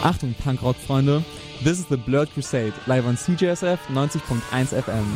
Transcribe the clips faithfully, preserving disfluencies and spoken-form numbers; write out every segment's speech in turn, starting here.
Achtung, Punkrock-Freunde, this is the Blurred Crusade, live on C J S F neunzig Komma eins F M.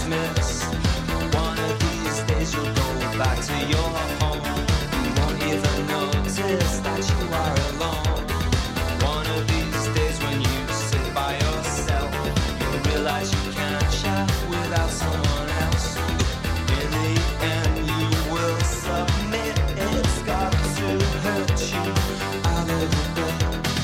always miss. One of these days you'll go back to your home. You won't even notice that you are alone. One of these days when you sit by yourself, you'll realize you can't chat without someone else. In the end you will submit. It's got to hurt you a little bit.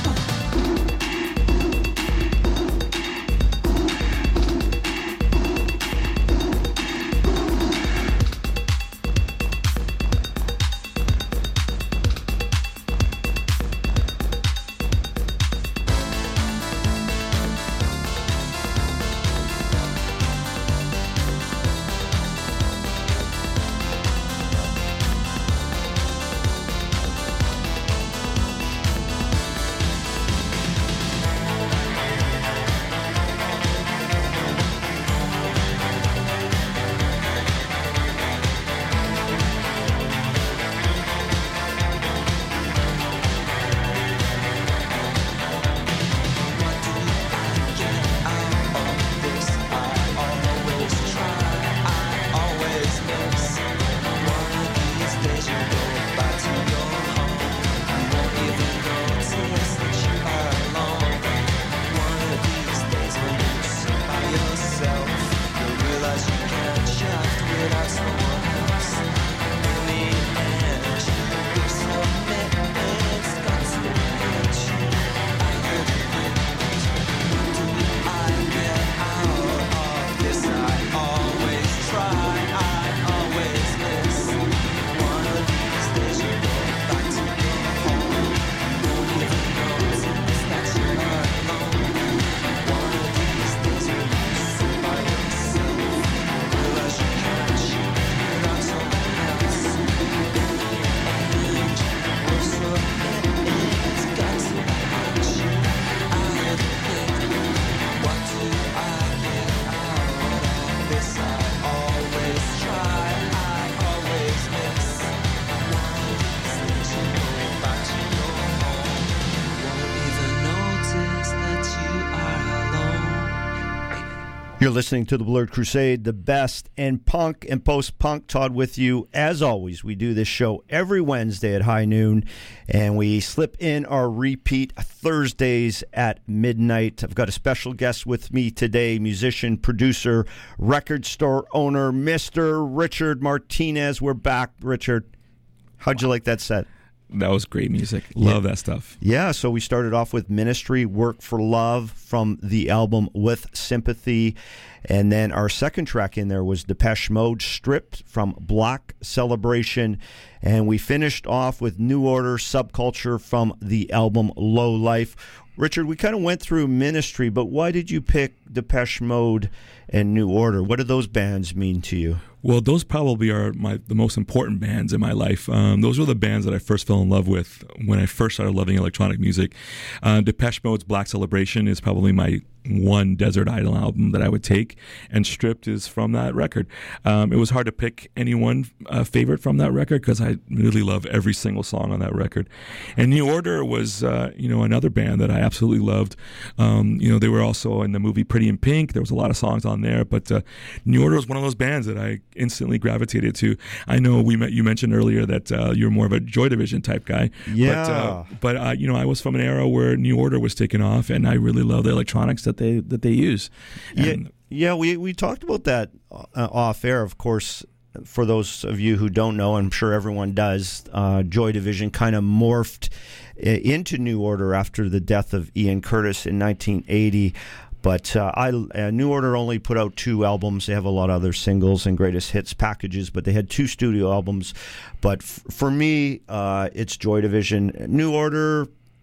You're listening to The Blurred Crusade, the best in punk and post-punk. Todd with you. As always, we do this show every Wednesday at high noon, and we slip in our repeat Thursdays at midnight. I've got a special guest with me today, musician, producer, record store owner, Mister Richard Martinez. We're back, Richard. How'd you like that set? That was great music. Love yeah. that stuff. Yeah, so we started off with Ministry, Work for Love from the album With Sympathy. And then our second track in there was Depeche Mode, Stripped from Black Celebration. And we finished off with New Order, Subculture from the album Low Life. Richard, we kind of went through Ministry, but why did you pick Depeche Mode and New Order? What do those bands mean to you? Well, those probably are my the most important bands in my life. Um, those were the bands that I first fell in love with when I first started loving electronic music. Uh, Depeche Mode's Black Celebration is probably my one Desert Island album that I would take, and Stripped is from that record. Um, it was hard to pick any one uh, favorite from that record because I really love every single song on that record. And New Order was, uh, you know, another band that I absolutely loved. Um, you know, they were also in the movie Pretty in Pink. There was a lot of songs on there, but uh, New Order was one of those bands that I instantly gravitated to. I know we met, you mentioned earlier that uh, you're more of a Joy Division type guy. Yeah. But, uh, but uh, you know, I was from an era where New Order was taking off, and I really love the electronics that they that they use. And yeah, yeah. We we talked about that uh, off air, of course. For those of you who don't know, I'm sure everyone does, uh, Joy Division kind of morphed into New Order after the death of Ian Curtis in nineteen eighty. But uh, I, uh, New Order only put out two albums. They have a lot of other singles and greatest hits packages, but they had two studio albums. But f- for me, uh, it's Joy Division. New Order,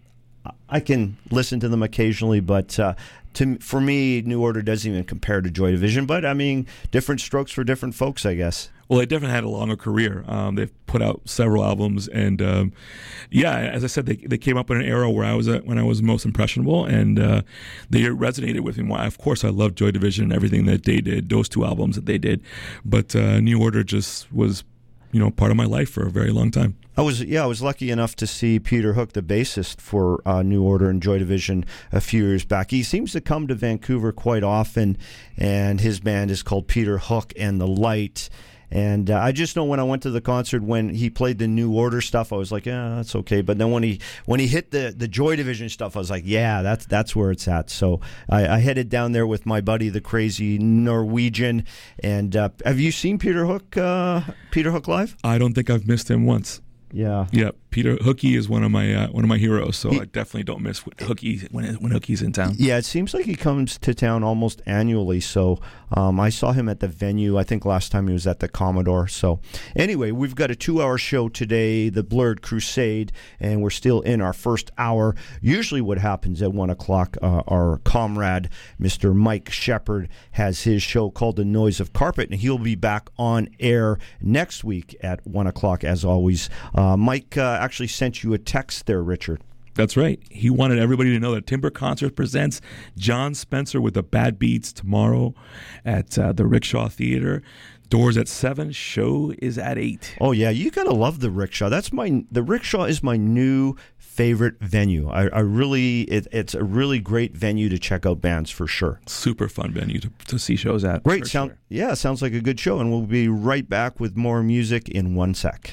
I can listen to them occasionally, but uh, to for me, New Order doesn't even compare to Joy Division. But, I mean, different strokes for different folks, I guess. Well, they definitely had a longer career. Um, they've put out several albums, and um, yeah, as I said, they they came up in an era where I was at, when I was most impressionable, and uh, they resonated with me. Well, of course, I loved Joy Division and everything that they did, those two albums that they did, but uh, New Order just was you know, part of my life for a very long time. I was yeah, I was lucky enough to see Peter Hook, the bassist for uh, New Order and Joy Division, a few years back. He seems to come to Vancouver quite often, and his band is called Peter Hook and the Light. And uh, I just know when I went to the concert, when he played the New Order stuff, I was like, yeah, that's okay. But then when he when he hit the, the Joy Division stuff, I was like, yeah, that's that's where it's at. So I, I headed down there with my buddy, the Crazy Norwegian. And uh, have you seen Peter Hook, uh, Peter Hook live? I don't think I've missed him once. Yeah, yeah. Peter Hookie is one of my uh, one of my heroes, so he, I definitely don't miss Hookie when when Hookie's in town. Yeah, it seems like he comes to town almost annually. So um, I saw him at the venue. I think last time he was at the Commodore. So anyway, we've got a two-hour show today, the Blurred Crusade, and we're still in our first hour. Usually, what happens at one o'clock, uh, our comrade Mister Mike Shepard has his show called The Noise of Carpet, and he'll be back on air next week at one o'clock, as always. Uh, Mike uh, actually sent you a text there, Richard. That's right. He wanted everybody to know that Timber Concerts presents John Spencer with the Bad Beats tomorrow at uh, the Rickshaw Theater. Doors at seven. Show is at eight. Oh yeah, you gotta love the Rickshaw. That's my the Rickshaw is my new favorite venue. I, I really it, it's a really great venue to check out bands for sure. Super fun venue to, to see shows at. Great sound. Sure. Yeah, sounds like a good show, and we'll be right back with more music in one sec.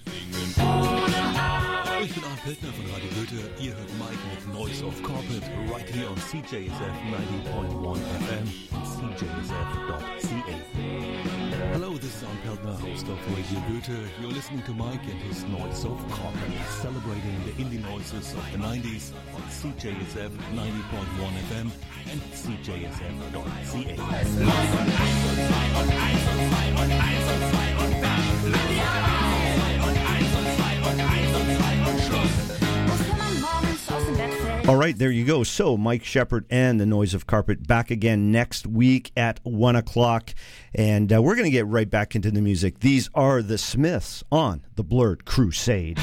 Ich bin Arne Piltner von Radio Goethe. Ihr hört Mike mit Noise of Carpet right here on C J S F ninety point one F M and C J S F dot C A. Hello, this is Arne Piltner, host of Radio Goethe. You're listening to Mike and his Noise of Carpet, celebrating the indie noises of the nineties on C J S F ninety point one F M and C J S F dot C A. All right, there you go. So, Mike Shepard and the Noise of Carpet back again next week at one o'clock. And uh, we're going to get right back into the music. These are the Smiths on the Blurred Crusade.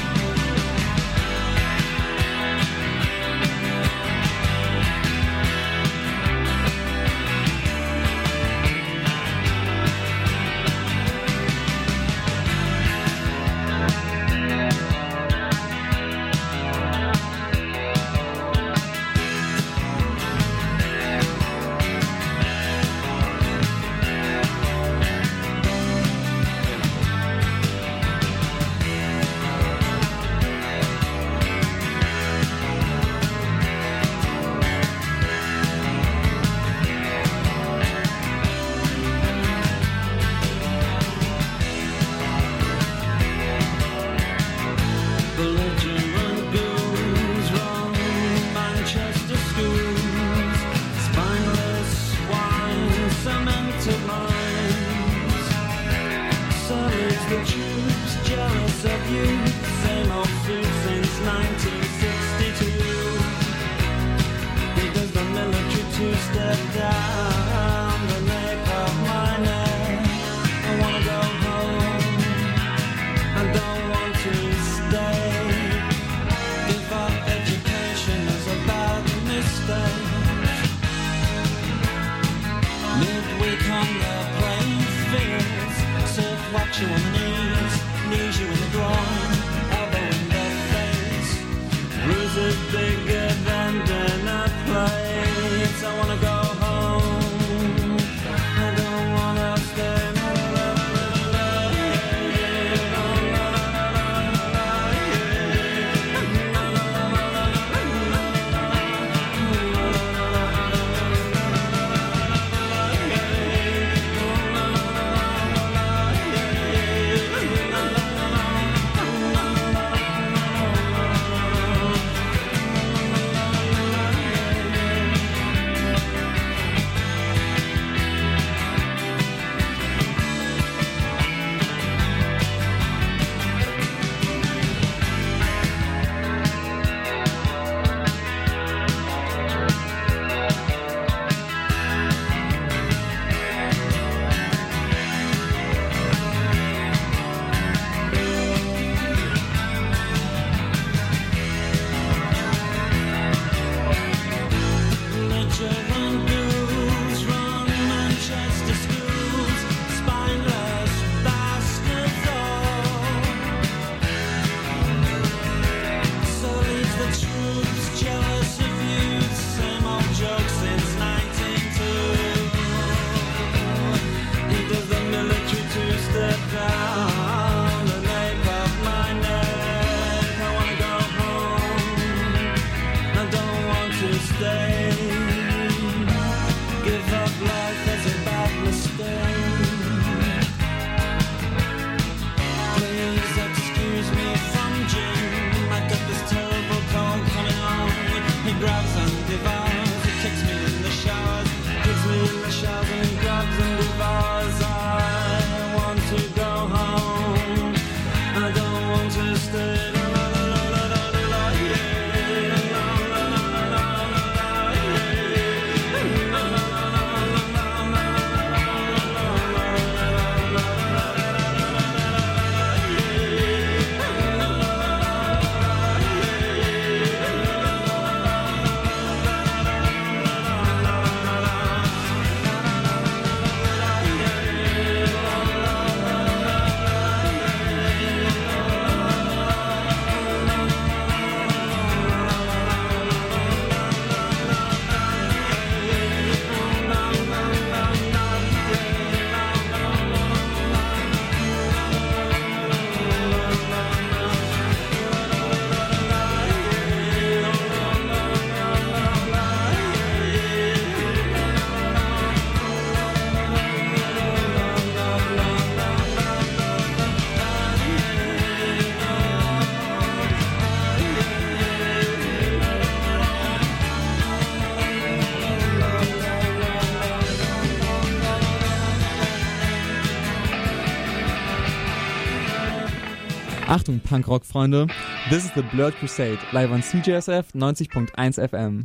Yeah. Achtung, Punkrock-Freunde. This is the Blurred Crusade, live on C J S F neunzig Komma eins F M.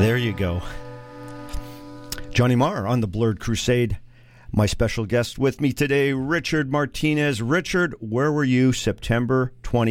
There you go. Johnny Marr on the Blurred Crusade. My special guest with me today, Richard Martinez. Richard, where were you September twentieth?